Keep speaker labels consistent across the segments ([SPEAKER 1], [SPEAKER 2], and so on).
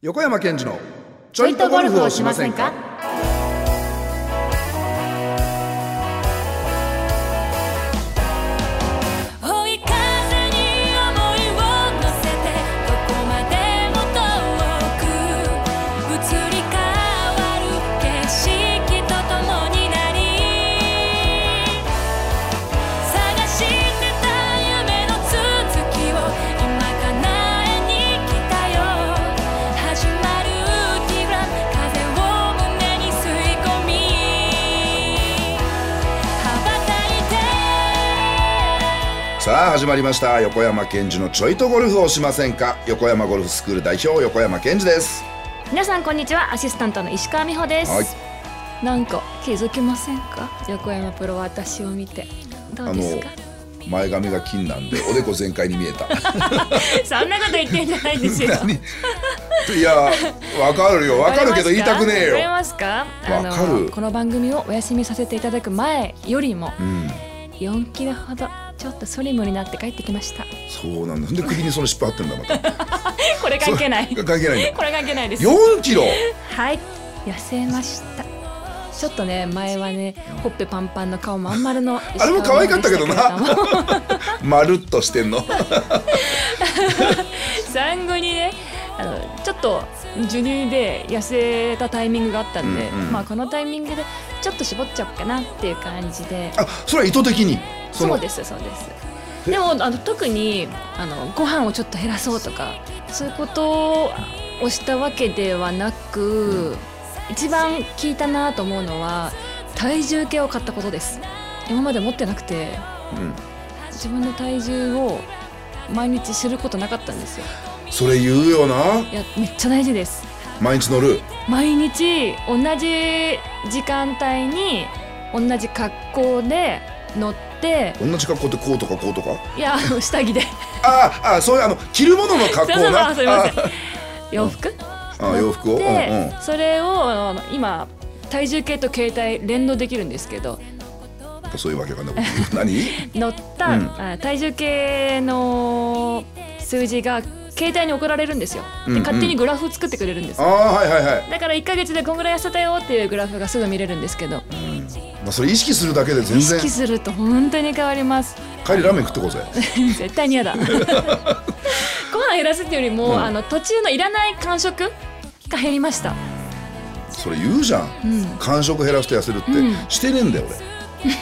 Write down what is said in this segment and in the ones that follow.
[SPEAKER 1] 横山健二のちょいとゴルフをしませんか。さあ始まりました。横山健二のちょいとゴルフをしませんか。横山ゴルフスクール代表横山健二です。
[SPEAKER 2] 皆さんこんにちは。アシスタントの石川美穂です、はい、なんか気づきませんか。横山プロは私を見てどうですか。
[SPEAKER 1] 前髪が金なんでおでこ全開に見えた
[SPEAKER 2] そんなこと言ってんじゃないですよ
[SPEAKER 1] いやわかるよ、わかるけど言いたくねえよ。
[SPEAKER 2] わかりますか。
[SPEAKER 1] わかる。
[SPEAKER 2] この番組をお休みさせていただく前よりも、4キロほどちょっとスリムになって帰ってきました。
[SPEAKER 1] そうなんだ。で首にその尻尾張ってんだまた
[SPEAKER 2] これ関係ない
[SPEAKER 1] 関係ない。
[SPEAKER 2] これ関係ないです。
[SPEAKER 1] 4キロ
[SPEAKER 2] はい、痩せました。ちょっとね、前はね、ほっぺパンパンの顔まん丸の
[SPEAKER 1] あれも可愛かったけどなまるっとしてんの
[SPEAKER 2] 産後にね、ちょっと授乳で痩せたタイミングがあったんで、このタイミングでちょっと絞っちゃおうかなっていう感じで。
[SPEAKER 1] あ、それは意図的に。
[SPEAKER 2] そうですそうです。でも特にご飯をちょっと減らそうとかそういうことをしたわけではなく、一番効いたなと思うのは体重計を買ったことです。今まで持ってなくて、自分の体重を毎日知ることなかったんですよ。
[SPEAKER 1] それ言うよな。
[SPEAKER 2] いや、めっちゃ大事です。
[SPEAKER 1] 毎日乗る。
[SPEAKER 2] 毎日同じ時間帯に同じ格好で乗って。
[SPEAKER 1] 同じ格好ってこうとかこうとか。
[SPEAKER 2] いや、下着で
[SPEAKER 1] そういう着るものの格好な。
[SPEAKER 2] すいません洋服
[SPEAKER 1] 洋服を、
[SPEAKER 2] それを今体重計と携帯連動できるんですけど。
[SPEAKER 1] そういうわけかな何
[SPEAKER 2] 乗った、体重計の数字が携帯に送られるんですよ。で、勝手にグラフを作ってくれるんですよ。だから1ヶ月でこんぐらい痩せたよっていうグラフがすぐ見れるんですけど、
[SPEAKER 1] それ意識するだけで全然。意
[SPEAKER 2] 識すると本当に変わります。
[SPEAKER 1] 帰りラーメン食ってこうぜ
[SPEAKER 2] 絶対に嫌だご飯減らすっていうよりも、途中のいらない間食が減りました。
[SPEAKER 1] それ言うじゃん、間食減らすと痩せるって、してねえんだよ俺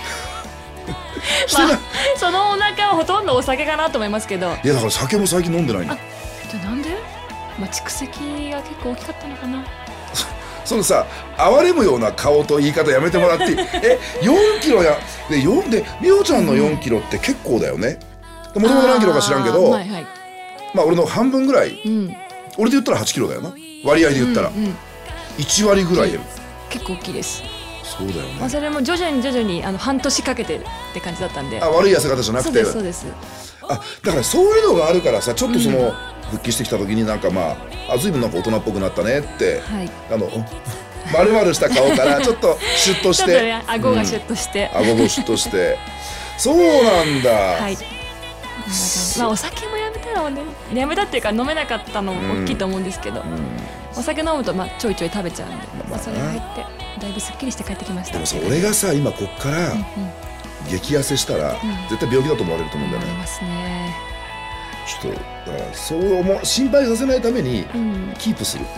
[SPEAKER 2] そのお腹はほとんどお酒かなと思いますけど。
[SPEAKER 1] いや、だから酒も最近飲んでないの。
[SPEAKER 2] じゃあなんで。蓄積が結構大きかったのかな。
[SPEAKER 1] そのさ、哀れむような顔と言い方やめてもらっていい4キロやで4で美穂ちゃんの4キロって結構だよね。もともと何キロか知らんけど、俺の半分ぐらい、俺で言ったら8キロだよな。割合で言ったら、1割ぐらい。
[SPEAKER 2] 結構大きいです。
[SPEAKER 1] そうだよね。
[SPEAKER 2] それも徐々に半年かけてって感じだったんで。
[SPEAKER 1] 悪い痩せ方じゃなくて。
[SPEAKER 2] そうです。
[SPEAKER 1] だからそういうのがあるからさ、ちょっとその、復帰してきた時になんか随分なんか大人っぽくなったねって、丸々した顔からちょっとシュッとして、
[SPEAKER 2] 顎がシュッとして、
[SPEAKER 1] 顎もシュッとしてそうなんだ。はい。
[SPEAKER 2] お酒もやめたらね、やめたっていうか飲めなかったのも大きいと思うんですけど、お酒飲むとちょいちょい食べちゃうんで、それが入ってだいぶすっきりして帰ってきました。
[SPEAKER 1] でもさ、俺がさ今こっから激痩せしたら絶対病気だと思われると思うんだよね。
[SPEAKER 2] 思いますね。
[SPEAKER 1] ちょっとだからそう心配させないためにキープする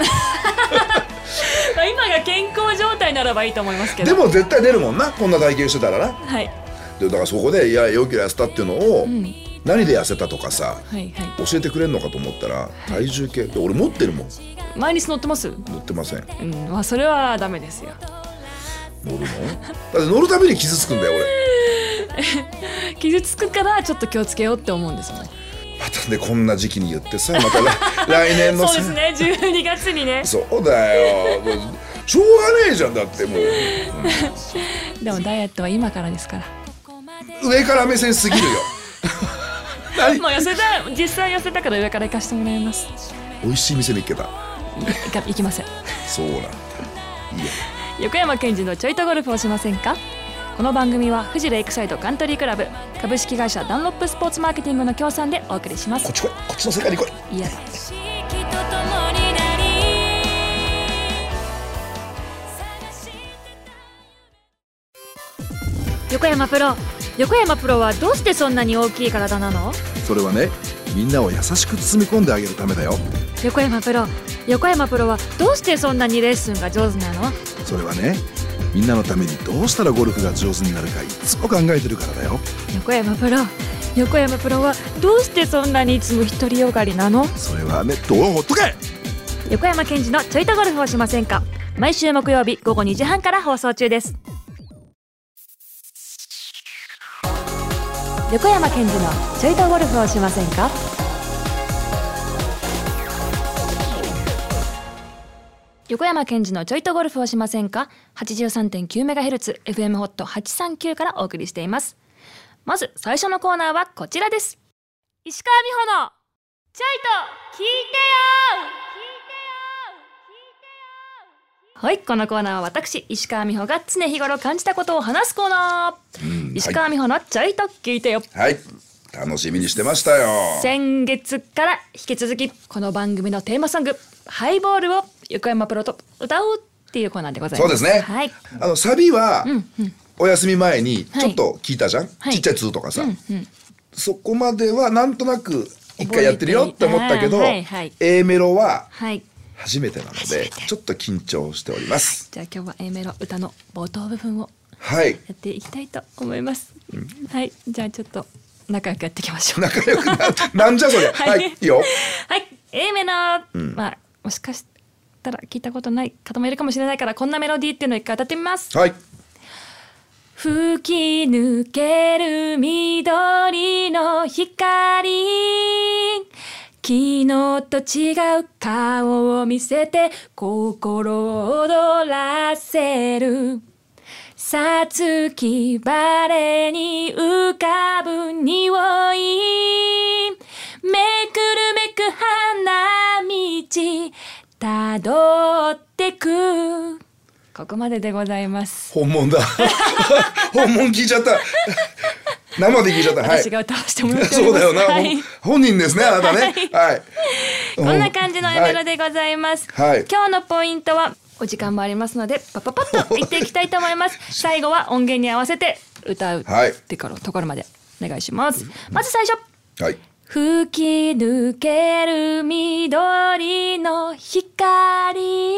[SPEAKER 2] 今が健康状態ならばいいと思いますけど。
[SPEAKER 1] でも絶対出るもんな、こんな体型してたらな。
[SPEAKER 2] はい。
[SPEAKER 1] でだからそこで4キロ痩せたっていうのを、何で痩せたとかさ、教えてくれるのかと思ったら、体重計俺持ってるもん。
[SPEAKER 2] 毎日乗ってます？
[SPEAKER 1] 乗ってません。
[SPEAKER 2] それはダメですよ。
[SPEAKER 1] 乗るの？だって乗るたびに傷つくんだよ
[SPEAKER 2] 俺傷つくからちょっと気をつけようって思うんですもん。
[SPEAKER 1] またね、こんな時期に言ってさ、また来年の
[SPEAKER 2] そうですね、12月にね。
[SPEAKER 1] そうだよ、もうしょうがねえじゃん。だってもう、
[SPEAKER 2] でもダイエットは今からですから。
[SPEAKER 1] 上から目線すぎるよ
[SPEAKER 2] もう実際痩せたから上から行かせてもらいます。
[SPEAKER 1] 美味しい店見っけた。
[SPEAKER 2] 行きません。
[SPEAKER 1] そうなんだ。いいや。
[SPEAKER 2] 横山健二のちょいとゴルフをしませんか。この番組は富士レイクサイドカントリークラブ、株式会社ダンロップスポーツマーケティングの協賛でお送りします。
[SPEAKER 1] こっち来い、こっちの世界に来い。
[SPEAKER 2] いや。 横山プロはどうしてそんなに大きい体なの？
[SPEAKER 1] それはね、みんなを優しく包み込んであげるためだよ。
[SPEAKER 2] 横山プロはどうしてそんなにレッスンが上手なの？
[SPEAKER 1] それはね、みんなのためにどうしたらゴルフが上手になるかいつも考えてるからだよ。
[SPEAKER 2] 横山プロはどうしてそんなにいつも独りよがりなの？
[SPEAKER 1] それはね、ほっとけ。
[SPEAKER 2] 横山健二のちょいとゴルフをしませんか？毎週木曜日午後2時半から放送中です。横山健二のちょいとゴルフをしませんか？横山健二のちょいとゴルフをしませんか？ 83.9MHz FM ホット839からお送りしています。まず最初のコーナーはこちらです。石川美穂のちょいと聞いてよ。はい、このコーナーは私石川美穂が常日頃感じたことを話すコーナー。石川美穂のちょいと聞いてよ。
[SPEAKER 1] はい、楽しみにしてましたよ。
[SPEAKER 2] 先月から引き続きこの番組のテーマソングハイボールを横山プロと歌おうっていうコーナーでございます。
[SPEAKER 1] そうですね、
[SPEAKER 2] はい、
[SPEAKER 1] サビは、お休み前にちょっと聞いたじゃん、ちっちゃい2とかさ、そこまではなんとなく一回やってるよって思ったけど、A メロは初めてなのでちょっと緊張しております。
[SPEAKER 2] じゃあ今日は A メロ歌の冒頭部分を
[SPEAKER 1] や
[SPEAKER 2] っていきたいと思います。はい、じゃあちょっと仲良くやっていきましょう。
[SPEAKER 1] 仲良くなんじゃそれ。はい、いいよ。
[SPEAKER 2] はい、A メロ、もしかしたら聞いたことない方もいるかもしれないから、こんなメロディーっていうのを一回歌ってみます。
[SPEAKER 1] はい。
[SPEAKER 2] 吹き抜ける緑の光、昨日と違う顔を見せて心を躍らせる、さつき晴れに浮かぶ匂い、めくるめく花道たどってく。ここまででございます。
[SPEAKER 1] 本物だ。本物聞いちゃった。生で聞いちゃった。
[SPEAKER 2] 私が歌わせてもらっております。
[SPEAKER 1] そうだよな、本人ですね、あなたね。はい。
[SPEAKER 2] こんな感じのエメロでございます。今日のポイントはお時間もありますのでパッと言っていきたいと思います。最後は音源に合わせて歌うってところまでお願いします。まず最初。吹き抜ける緑の光、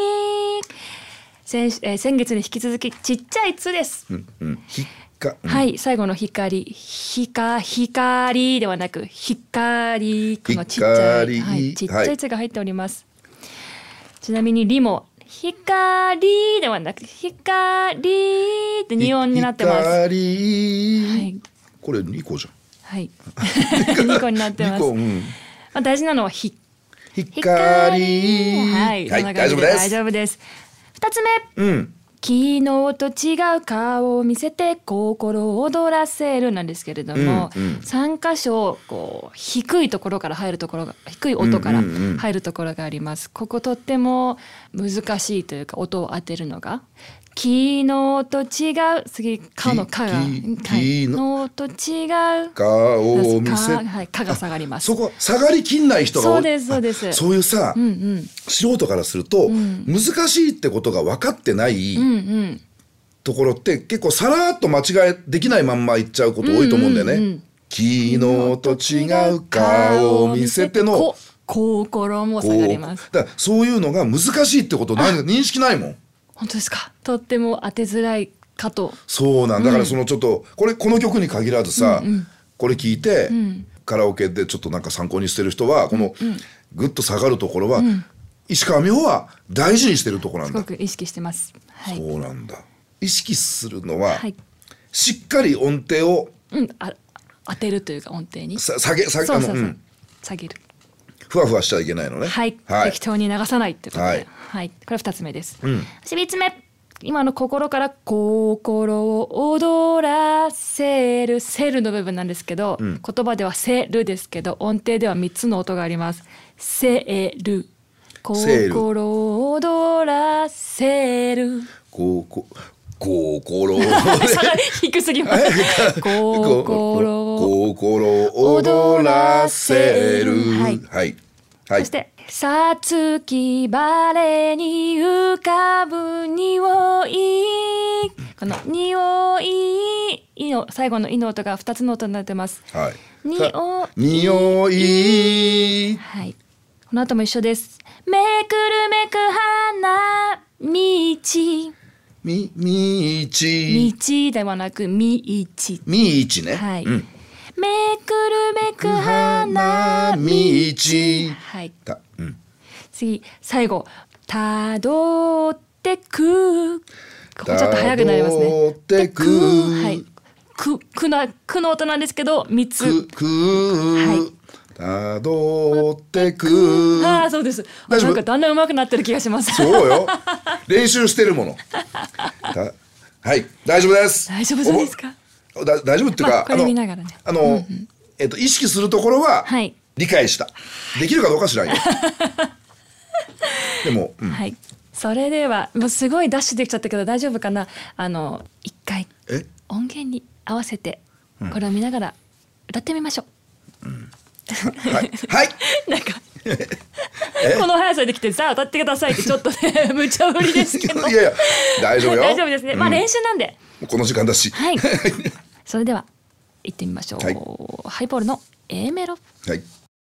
[SPEAKER 2] 先月に引き続きちっちゃい「つ」です。はい、最後の光ではなく光、このちっちゃいちっちゃい「つ」が入っております。ちなみに「り」も光ではなく光って2音になってます。はい、
[SPEAKER 1] これ2個じゃん。
[SPEAKER 2] はい、2個になってます。大事なのは光。はい、大丈夫です。2つ目、昨日と違う顔を見せて心を躍らせるなんですけれども、3箇所こう低いところから入るところが、低い音から入るところがあります。こことっても難しいというか、音を当てるのが昨日と違う、次「か」の「か」が昨日と違う
[SPEAKER 1] 顔を見せ、
[SPEAKER 2] かが下がります。
[SPEAKER 1] そこ下がりきんない人が多い。
[SPEAKER 2] そうです。
[SPEAKER 1] そういうさ、素人からすると、難しいってことが分かってないところって結構さらっと間違いできないまんま言っちゃうこと多いと思うんだよね。昨日と違う顔を見せての
[SPEAKER 2] 心も下がります。
[SPEAKER 1] だからそういうのが難しいってこと認識ないもん。
[SPEAKER 2] 本当ですか。とっても当てづらいかと。
[SPEAKER 1] そうなんだから、そのちょっとこの曲に限らずさ、これ聞いて、カラオケでちょっとなんか参考にしてる人はこのグッと下がるところは、石川美穂は大事にしてるところなんだ。
[SPEAKER 2] すごく意識してます。
[SPEAKER 1] そうなんだ。意識するのは、しっかり音程を、
[SPEAKER 2] 当てるというか、音程に
[SPEAKER 1] 下げる。ふわふわしちゃいけないのね。
[SPEAKER 2] 適当に流さないってことで、これ2つ目です。3つ目、今の心から心を踊らせる、セルの部分なんですけど、言葉ではセルですけど、音程では3つの音があります。セル、心を踊らせる、心低すぎます。心を踊らせる。そしてさつき晴れに浮かぶ匂い、ここの匂いの最後のいの音が2つの音になってます。
[SPEAKER 1] はい。
[SPEAKER 2] 匂
[SPEAKER 1] い。
[SPEAKER 2] はい。この後も一緒です。めくるめく花道。道ではなくみち。
[SPEAKER 1] みちね。
[SPEAKER 2] はい。めくるめく花道。はい。次最後たどってく。ここちょっと早くなりますね。
[SPEAKER 1] たどってく。
[SPEAKER 2] はい。くの音なんですけど3つ。
[SPEAKER 1] はい。たどってく。
[SPEAKER 2] ああそうです。なんかだんだん上手くなってる気がします。
[SPEAKER 1] そうよ。練習してるもの。はい、大丈夫です。
[SPEAKER 2] 大丈夫そうですか。
[SPEAKER 1] 大丈夫っていうか、
[SPEAKER 2] これ見ながらね。
[SPEAKER 1] 意識するところは理解した。できるかどうか知らんよ。でも、
[SPEAKER 2] はい。それではもうすごいダッシュできちゃったけど大丈夫かな。一回音源に合わせてこれを見ながら歌ってみましょう。
[SPEAKER 1] はい。はい。
[SPEAKER 2] なんかこの速さできてさあ歌ってくださいってちょっとね無茶ぶりですけど。
[SPEAKER 1] いやいや大丈夫よ。
[SPEAKER 2] 大丈夫ですね。まあ練習なんで。
[SPEAKER 1] この時間だし。
[SPEAKER 2] はい。それでは行ってみましょう。ハイボールの A メロ。
[SPEAKER 1] はい。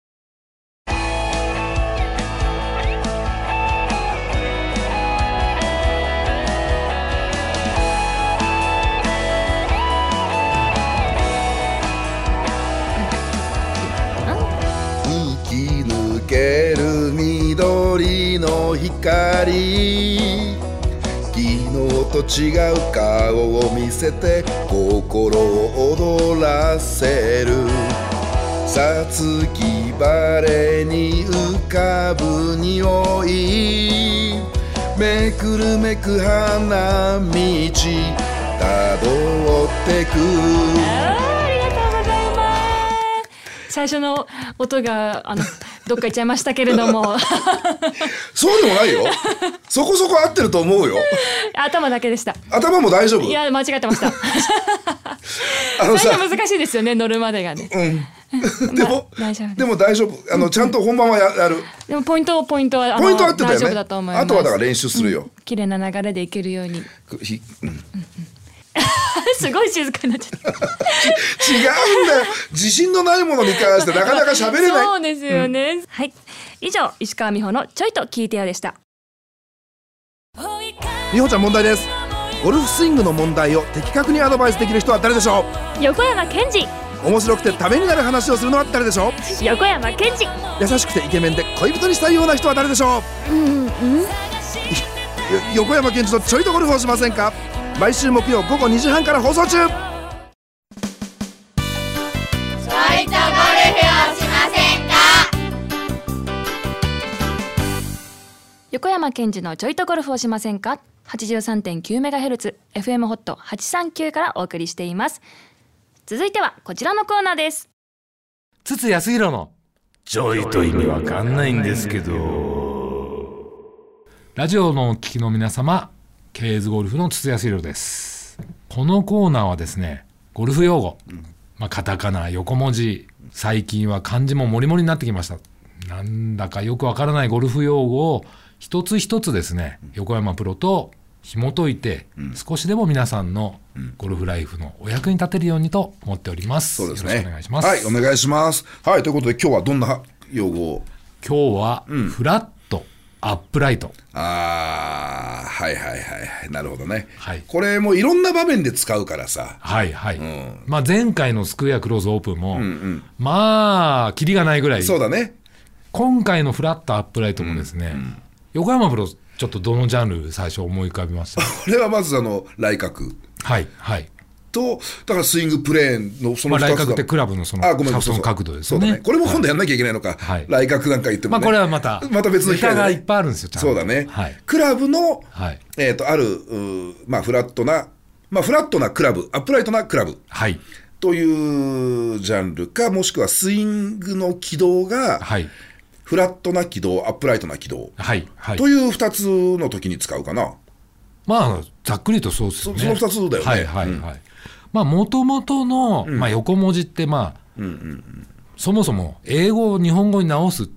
[SPEAKER 1] 緑の光昨日と違う顔を見せて心を躍らせるさつき晴れに浮かぶ匂いめくるめく花道たどってく。
[SPEAKER 2] ありがとうございます。最初の音がどっか行っちゃいましたけれども
[SPEAKER 1] そうでもないよ。そこそこ合ってると思うよ。
[SPEAKER 2] 頭だけでした。
[SPEAKER 1] 頭も大丈夫？
[SPEAKER 2] いや間違ってました。最初難しいですよね乗るまでがね。でも大丈夫。ちゃんと本番はやる。でもポイントは
[SPEAKER 1] 合ってたよね。
[SPEAKER 2] 大丈夫だと思います。
[SPEAKER 1] あとはだから練習するよ。
[SPEAKER 2] 綺麗な流れでいけるように。すごい静かになっちゃった。
[SPEAKER 1] 違うんだよ。自信のないものに関してなかなか喋れない。
[SPEAKER 2] そうですよね。はい。以上石川美穂のちょいと聞いてよでした。
[SPEAKER 1] 美穂ちゃん問題です。ゴルフスイングの問題を的確にアドバイスできる人は誰でしょ
[SPEAKER 2] う。横山健二。
[SPEAKER 1] 面白くてためになる話をするのは誰でしょう。
[SPEAKER 2] 横山健二。
[SPEAKER 1] 優しくてイケメンで恋人にしたいような人は誰でしょう。横山健二とちょいとゴルフをしませんか。毎週木曜午後2時半から放送中。ちょいとゴルフ
[SPEAKER 3] をしませんか。
[SPEAKER 2] 横山健二のちょいとゴルフをしませんか。 83.9MHz FM ホット839からお送りしています。続いてはこちらのコーナーです。
[SPEAKER 4] 筒康弘のちょいと意味わかんないんですけど。ラジオのお聞きの皆様、ケーズゴルフの筒康弘です。このコーナーはですね、ゴルフ用語、カタカナ、横文字、最近は漢字もモリモリになってきました。なんだかよくわからないゴルフ用語を一つ一つですね、横山プロと紐解いて、少しでも皆さんのゴルフライフのお役に立てるようにと思っております。
[SPEAKER 1] そうですね。
[SPEAKER 4] よろしくお願いします。
[SPEAKER 1] はい、お願いします。はい、ということで今日はどんな用語を。
[SPEAKER 4] 今日はフラット、アップライト。
[SPEAKER 1] はいはいはいはい、なるほどね。
[SPEAKER 4] はい、
[SPEAKER 1] これもいろんな場面で使うからさ。
[SPEAKER 4] はいはい。前回のスクエアクローズオープンも、キリがないぐらい。
[SPEAKER 1] そうだね。
[SPEAKER 4] 今回のフラットアップライトもですね、横山プロちょっとどのジャンル最初思い浮かびました。
[SPEAKER 1] これはまず来角。
[SPEAKER 4] はいはい。
[SPEAKER 1] とだからスイングプレーンのその2つ
[SPEAKER 4] 来角ってクラブのそのシャフトの角度ですよね。
[SPEAKER 1] これも今度やんなきゃいけないのか。来角なんか言ってもね。
[SPEAKER 4] これはまた
[SPEAKER 1] 別の機会で。
[SPEAKER 4] ネタがいっぱいあるんですよ。
[SPEAKER 1] そうだね。クラブのあるフラットなクラブ、アップライトなクラブというジャンルか、もしくはスイングの軌道がフラットな軌道、アップライトな軌道という2つの時に使うかな。
[SPEAKER 4] ざっくりとそうですよね。
[SPEAKER 1] その2つだよね。
[SPEAKER 4] もともとの横文字ってそもそも英語を日本語に直すって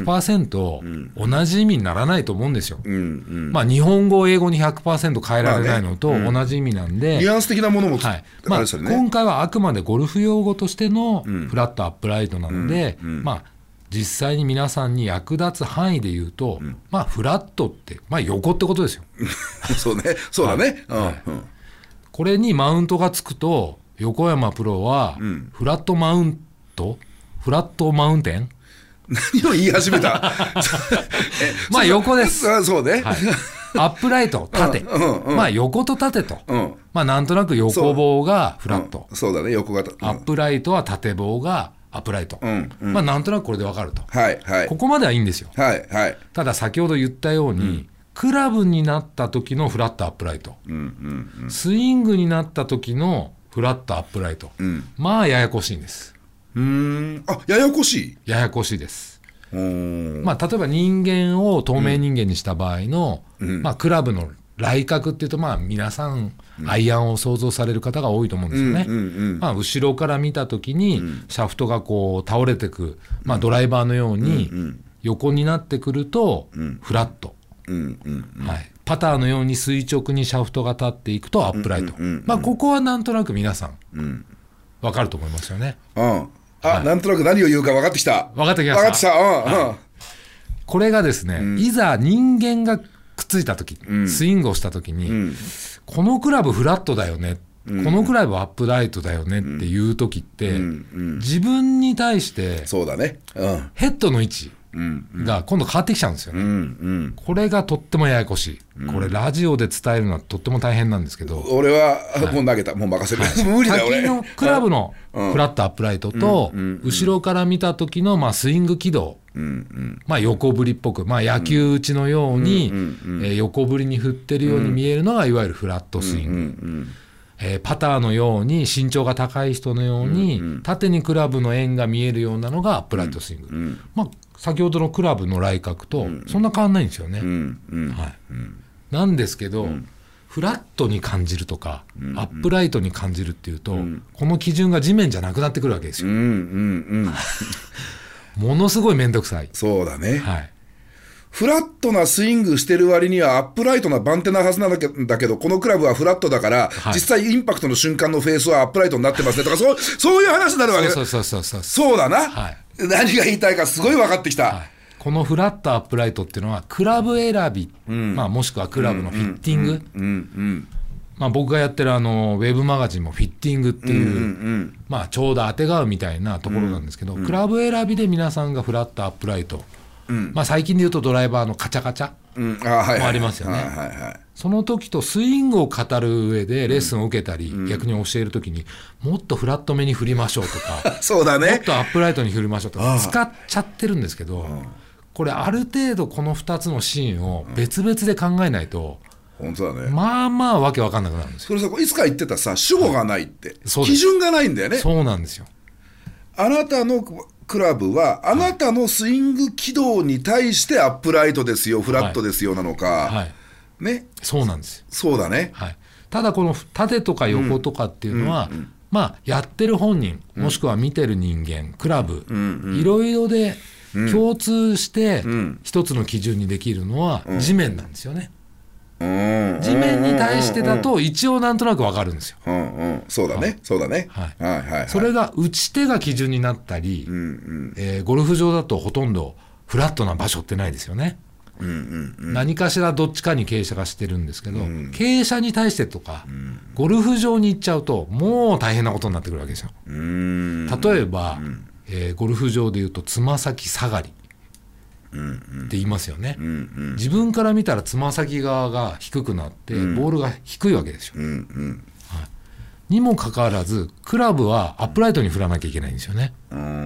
[SPEAKER 4] 100% 同じ意味にならないと思うんですよ。まあ日本語を英語に 100% 変えられないのと同じ意味なんで、
[SPEAKER 1] ニュアンス的なものも、
[SPEAKER 4] はいまあ、今回はあくまでゴルフ用語としてのフラットアップライトなので、まあ実際に皆さんに役立つ範囲で言うと、まあフラットってまあ横ってことですよ。
[SPEAKER 1] そうね、そうだね、
[SPEAKER 4] これにマウントがつくと横山プロはフラットマウント、フラットマウンテン
[SPEAKER 1] 何を言い始めた
[SPEAKER 4] まあ横です。
[SPEAKER 1] そうね、
[SPEAKER 4] はい、アップライト縦、まあ横と縦と、まあなんとなく横棒がフラット、
[SPEAKER 1] そうだね、横型、
[SPEAKER 4] アップライトは縦棒がアップライト、まあなんとなくこれで分かると、
[SPEAKER 1] はいはい、
[SPEAKER 4] ここまではいいんですよ、
[SPEAKER 1] はいはい、
[SPEAKER 4] ただ先ほど言ったように、クラブになった時のフラットアップライト、スイングになった時のフラットアップライト、まあややこしいんです。
[SPEAKER 1] あ、ややこしい、
[SPEAKER 4] ややこしいです。まあ例えば人間を透明人間にした場合の、まあクラブの来角っていうと、まあ皆さんアイアンを想像される方が多いと思うんですよね。まあ後ろから見た時にシャフトがこう倒れてく、まあドライバーのように横になってくるとフラット、はい、パターのように垂直にシャフトが立っていくとアップライト、まあここはなんとなく皆さん分かると思いますよね。
[SPEAKER 1] はい、なんとなく何を言うか分かってきた。
[SPEAKER 4] 分かってきました。分かってきた。はい、これがですね、いざ人間がくっついた時、スイングをした時に、このクラブフラットだよね、このクラブアップライトだよねっていう時って、自分に対して
[SPEAKER 1] そうだね、
[SPEAKER 4] ヘッドの位置が今度変わってきちゃうんですよね。これがとってもややこしい。これラジオで伝えるのはとっても大変なんですけど、
[SPEAKER 1] 俺はもう投げた、もう任せる、無理だ俺。
[SPEAKER 4] 先のクラブのフラットアップライトと後ろから見た時のまあスイング軌道、まあ横振りっぽく、まあ野球打ちのように横振りに振ってるように見えるのがいわゆるフラットスイング。パターのように身長が高い人のように縦にクラブの円が見えるようなのがアップライトスイング、まあ先ほどのクラブの来角とそんな変わんないんですよね。なんですけど、フラットに感じるとかアップライトに感じるっていうと、この基準が地面じゃなくなってくるわけですよ。ものすごい面倒くさい。
[SPEAKER 1] そうだね、
[SPEAKER 4] はい、
[SPEAKER 1] フラットなスイングしてる割にはアップライトな番手なはずなんだけど、このクラブはフラットだから、実際インパクトの瞬間のフェースはアップライトになってますねとか、そういう話になるわけ。そうだな、何が言いたいかすごい分かってきた。
[SPEAKER 4] このフラットアップライトっていうのはクラブ選び、まあ、もしくはクラブのフィッティング、まあ、僕がやってるウェブマガジンもフィッティングっていう、まあ、ちょうど当てがうみたいなところなんですけど、クラブ選びで皆さんがフラットアップライト、まあ、最近で言うとドライバーのカチャカチャもありますよね。その時とスイングを語る上でレッスンを受けたり、逆に教える時にもっとフラットめに振りましょうとか
[SPEAKER 1] そうだね、
[SPEAKER 4] もっとアップライトに振りましょうとか使っちゃってるんですけど、これある程度この2つのシーンを別々で考えないと、
[SPEAKER 1] 本当だね、
[SPEAKER 4] まあまあわけわかんなくなるんですよ。
[SPEAKER 1] それさ、いつか言ってたさ、主語がないって、基準がないんだよね。
[SPEAKER 4] そうなんですよ。
[SPEAKER 1] あなたのクラブはあなたのスイング軌道に対してアップライトですよ、フラットですよなのか、ね、
[SPEAKER 4] そうなんですよ。
[SPEAKER 1] そうだね、
[SPEAKER 4] ただこの縦とか横とかっていうのは、まあやってる本人、もしくは見てる人間、クラブ、いろいろで共通して一つの基準にできるのは地面なんですよね。地面に対してだと一応なんとなく分かるんですよ。
[SPEAKER 1] そうだね、そうだね。
[SPEAKER 4] それが打ち手が基準になったり、ゴルフ場だとほとんどフラットな場所ってないですよね。何かしらどっちかに傾斜がしてるんですけど、傾斜に対してとか、ゴルフ場に行っちゃうともう大変なことになってくるわけですよ。例えば、ゴルフ場でいうとつま先下がりって言いますよね。自分から見たらつま先側が低くなってボールが低いわけですよ。にもかかわらずクラブはアップライトに振らなきゃいけないんですよね。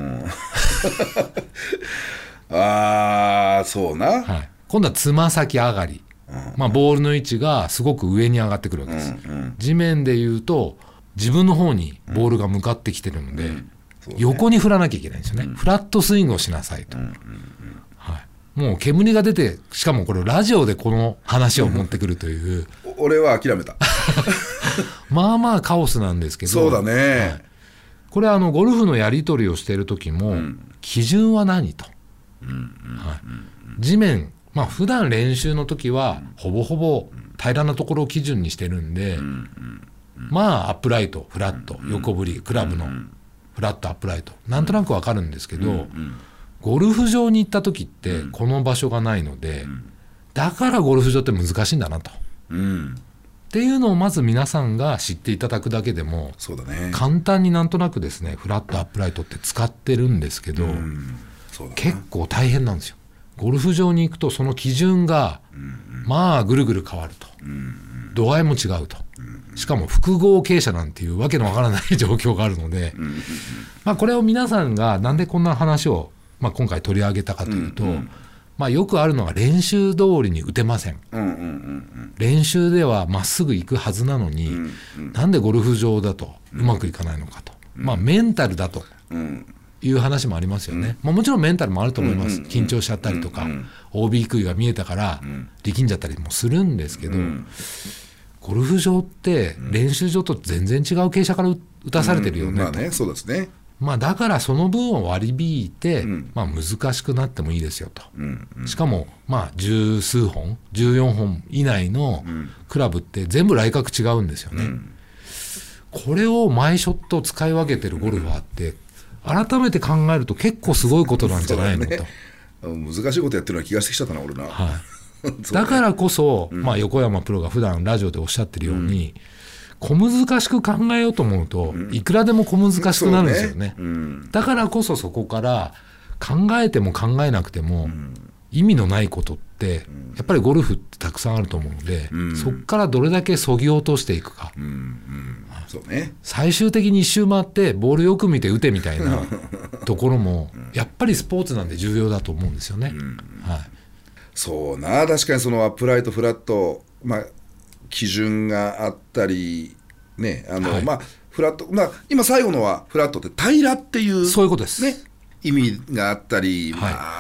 [SPEAKER 1] ああ、そうな、
[SPEAKER 4] 今度はつま先上がり、まあ、ボールの位置がすごく上に上がってくるわけです。地面でいうと自分の方にボールが向かってきてるので、横に振らなきゃいけないんですよね。フラットスイングをしなさいと。もう煙が出て、しかもこれラジオでこの話を持ってくるという、
[SPEAKER 1] 俺は諦めた
[SPEAKER 4] まあまあカオスなんですけど、
[SPEAKER 1] そうだね、
[SPEAKER 4] これゴルフのやり取りをしている時も、基準は何と、地面、普段練習の時はほぼほぼ平らなところを基準にしてるんで、アップライト、フラット、横振り、クラブのフラット、アップライト、なんとなくわかるんですけど、ゴルフ場に行った時ってこの場所がないので、だからゴルフ場って難しいんだなと、っていうのをまず皆さんが知っていただくだけでも、
[SPEAKER 1] そうだね、
[SPEAKER 4] 簡単になんとなくですね、フラットアップライトって使ってるんですけど、
[SPEAKER 1] そうだ
[SPEAKER 4] 結構大変なんですよ。ゴルフ場に行くとその基準が、ぐるぐる変わると、度合いも違うと、しかも複合傾斜なんていうわけのわからない状況があるので、これを皆さんがなんでこんな話を、今回取り上げたかというと、よくあるのが練習通りに打てません。練習ではまっすぐ行くはずなのに、なんでゴルフ場だとうまくいかないのかと、メンタルだという話もありますよね。もちろんメンタルもあると思います。緊張しちゃったりとか、OB 杭が見えたから力んじゃったりもするんですけど、ゴルフ場って練習場と全然違う傾斜から打たされてるよねと。
[SPEAKER 1] そうですね。
[SPEAKER 4] だからその分を割り引いて、難しくなってもいいですよと、しかも十数本14本以内のクラブって全部来角違うんですよね、これをマイショット使い分けてるゴルファーって改めて考えると結構すごいことなんじゃないのと、
[SPEAKER 1] 難しいことやってるような気がしてきちゃったな俺な、
[SPEAKER 4] だからこそ、横山プロが普段ラジオでおっしゃってるように、小難しく考えようと思うと、いくらでも小難しくなるんですよね。だからこそそこから考えても考えなくても意味のないことってやっぱりゴルフってたくさんあると思うので、そこからどれだけそぎ落としていくか、
[SPEAKER 1] そうね、
[SPEAKER 4] 最終的に一周回ってボールよく見て打てみたいなところもやっぱりスポーツなんで重要だと思うんですよね。
[SPEAKER 1] そうな、確かにそのアップライトフラット、基準があったりね、フラット、今最後のはフラットって平らっていう、
[SPEAKER 4] そういうことです、
[SPEAKER 1] 意味があったり、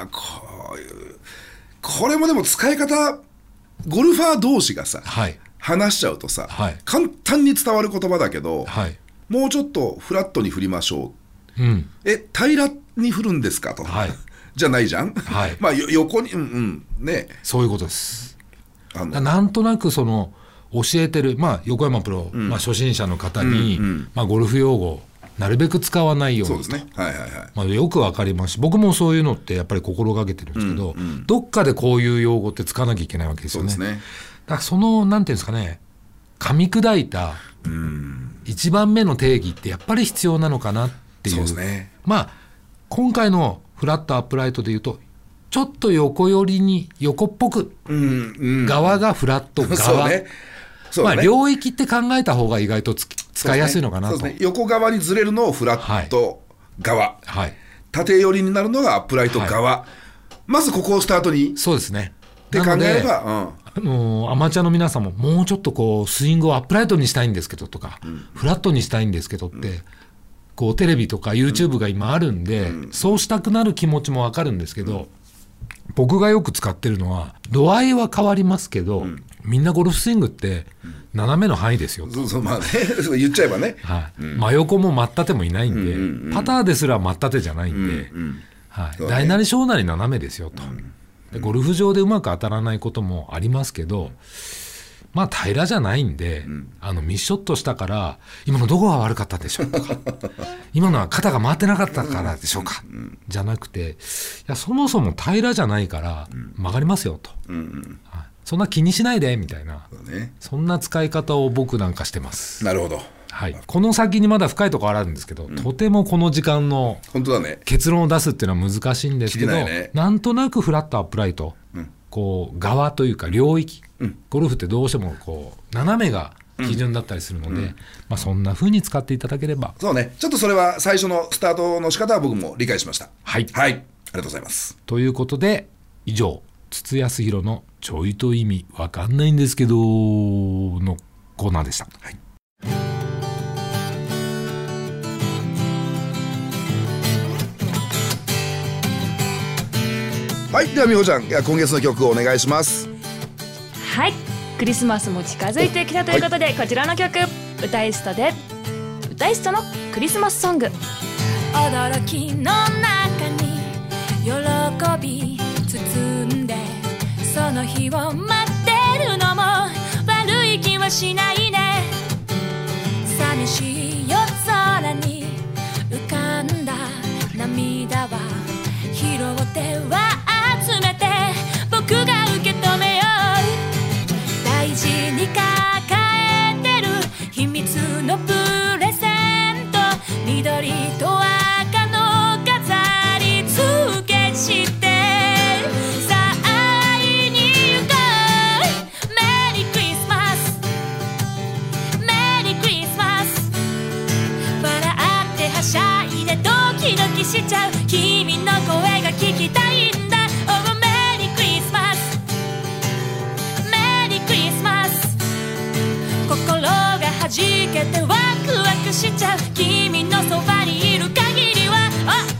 [SPEAKER 1] これもでも使い方、ゴルファー同士がさ、話しちゃうとさ、簡単に伝わる言葉だけど、もうちょっとフラットに振りましょう、平らに振るんですかと、じゃないじゃん、横に、
[SPEAKER 4] そういうことです。なんとなくその教えてる、横山プロ、初心者の方に、ゴルフ用語なるべく使わないようにと、よくわかりますし、僕もそういうのってやっぱり心がけてるんですけど、どっかでこういう用語って使わなきゃいけないわけですよね。だからそのなんていうんですかね、噛み砕いた一番目の定義ってやっぱり必要なのかなっていう。そうですね。今回のフラットアップライトでいうと、ちょっと横寄りに横っぽく、側がフラット側、領域って考えた方が意外と使いやすいのかなと。
[SPEAKER 1] 横側にずれるのをフラット側、縦寄りになるのがアップライト側、まずここをスタートに
[SPEAKER 4] そうですね
[SPEAKER 1] って考えれば、
[SPEAKER 4] アマチュアの皆さんももうちょっとこうスイングをアップライトにしたいんですけどとか、フラットにしたいんですけどって、こうテレビとか YouTube が今あるんで、そうしたくなる気持ちも分かるんですけど、僕がよく使ってるのは、度合いは変わりますけど、みんなゴルフスイングって斜めの範囲ですよと、
[SPEAKER 1] 言っちゃえばね、
[SPEAKER 4] 真横も真っ縦もいないんで、パターですら真っ縦じゃないんで、大なり小なり斜めですよと、でゴルフ場でうまく当たらないこともありますけど、平らじゃないんで、ミスショットしたから今のどこが悪かったでしょうとか今のは肩が回ってなかったからでしょうか、じゃなくて、いやそもそも平らじゃないから曲がりますよと、そんな気にしないでみたいな、そんな使い方を僕なんかしてます。
[SPEAKER 1] なるほど。
[SPEAKER 4] この先にまだ深いところあるんですけど、とてもこの時間の結論を出すっていうのは難しいんですけど、なんとなくフラットアップライト、こう側というか領域、ゴルフってどうしてもこう斜めが基準だったりするので、そんな風に使っていただければ。
[SPEAKER 1] そうね、ちょっとそれは最初のスタートの仕方は僕も理解しました。ありがとうございます。
[SPEAKER 4] ということで以上、筒康弘のちょいと意味わかんないんですけどのコーナーでした。
[SPEAKER 1] では美穂ちゃん、今月の曲をお願いします。
[SPEAKER 2] クリスマスも近づいてきたということで、こちらの曲、歌いストでダイストのクリスマスソング。驚きの中に喜び包んで、その日を待ってるのも悪い気はしないね。寂しい夜空に浮かんだ涙は拾っては集めて、僕が受け止めよう。大事に抱えてる秘密のプレゼント、緑と赤の飾り付けして、さあ会いに行こう。メリークリスマス、メリークリスマス。笑ってはしゃいでドキドキしちゃう、君の声が聞きたいんだ。 Oh メリークリスマス、メリークリスマス。心が弾けてワクワクしちゃう、君のそばにいる限りは。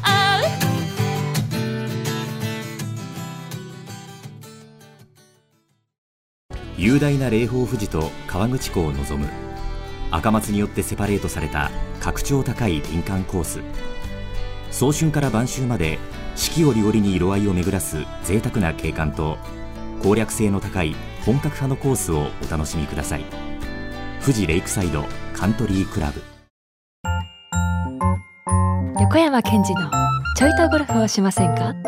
[SPEAKER 5] 雄大な霊峰富士と河口湖を望む赤松によってセパレートされた格調高い林間コース。早春から晩秋まで四季折々に色合いを巡らす贅沢な景観と攻略性の高い本格派のコースをお楽しみください。富士レイクサイドカントリークラブ。
[SPEAKER 2] 横山健二のちょいとゴルフをしませんか。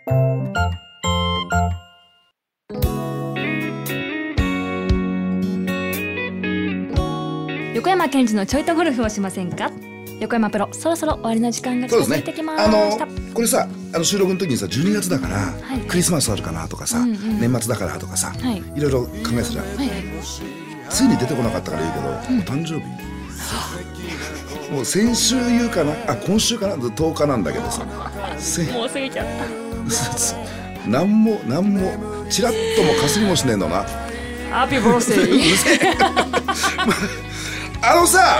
[SPEAKER 2] 横山健二のちょいとゴルフをしませんか。横山プロ、そろそろ終わりの時間が近づいてきました。
[SPEAKER 1] これさ、収録の時にさ、12月だから、はい、クリスマスあるかなとかさ、年末だからとかさ、はい、いろいろ考えてたじゃん、はい、ついに出てこなかったからいいけど、お誕生日もう先週言うかな、今週かな、10日なんだけどさ、
[SPEAKER 2] もう過ぎちゃった
[SPEAKER 1] なんもチラッともかすりもしねえのな。
[SPEAKER 2] ハッピーボースデー
[SPEAKER 1] さ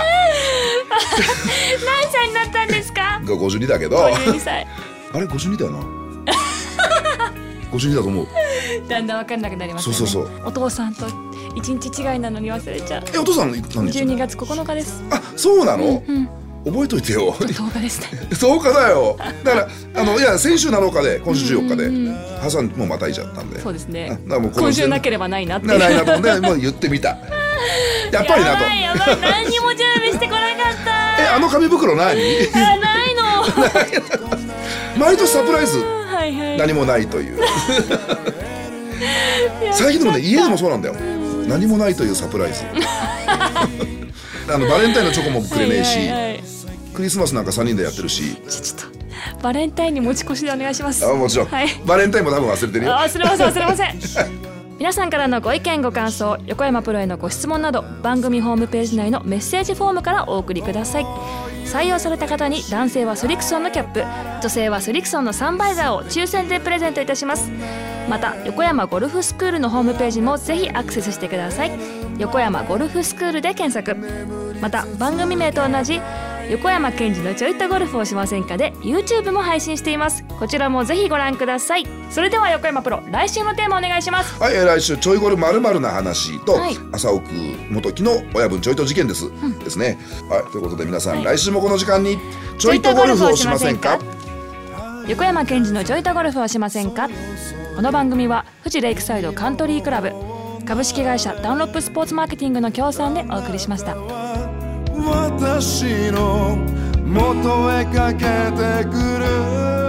[SPEAKER 2] 何歳になったんですか。
[SPEAKER 1] 52だけど、
[SPEAKER 2] 52歳
[SPEAKER 1] あれ52だよな52だと思う。
[SPEAKER 2] だんだん分かんなくなりますよね。
[SPEAKER 1] そう
[SPEAKER 2] お父さんと1日違いなのに忘れちゃう。
[SPEAKER 1] お父さん何日
[SPEAKER 2] ？12月9日です。
[SPEAKER 1] そうなの、覚えといてよ。
[SPEAKER 2] 10日ですね。
[SPEAKER 1] 10日だよ。だからいや先週7日で今週14日でハサンもまたいちゃったんで。
[SPEAKER 2] そうですね。
[SPEAKER 1] もう
[SPEAKER 2] 今週なければないなって
[SPEAKER 1] ないなと思ってもう言ってみた。やっぱりなと。
[SPEAKER 2] やばい何にも準備してこなかった。
[SPEAKER 1] 紙袋何？
[SPEAKER 2] ないの。
[SPEAKER 1] 毎年サプライズ、
[SPEAKER 2] はいはい、
[SPEAKER 1] 何もないという。最近でもね、家でもそうなんだよ。何もないというサプライズ。バレンタインのチョコもくれねえし、はいはいはい、クリスマスなんか3人でやってるし。
[SPEAKER 2] ちょっとバレンタインに持ち越しでお願いします。
[SPEAKER 1] もちろん、はい、バレンタインも多分忘れてるよ。
[SPEAKER 2] 忘れません。皆さんからのご意見ご感想、横山プロへのご質問など、番組ホームページ内のメッセージフォームからお送りください。採用された方に男性はスリクソンのキャップ、女性はスリクソンのサンバイザーを抽選でプレゼントいたします。また横山ゴルフスクールのホームページもぜひアクセスしてください。横山ゴルフスクールで検索。また番組名と同じ横山健二のちょいとゴルフをしませんかで YouTube も配信しています。こちらもぜひご覧ください。それでは横山プロ、来週のテーマお願いします。
[SPEAKER 1] はい、来週ちょいゴル〇〇な話と、はい、朝奥元木の親分ちょいと事件です、ですね。はい、ということで皆さん、来週もこの時間にちょいとゴルフをしませんか。
[SPEAKER 2] 横山健二のちょいとゴルフをしませんか。この番組は富士レイクサイドカントリークラブ、株式会社ダンロップスポーツマーケティングの協賛でお送りしました。私の元へかけてくる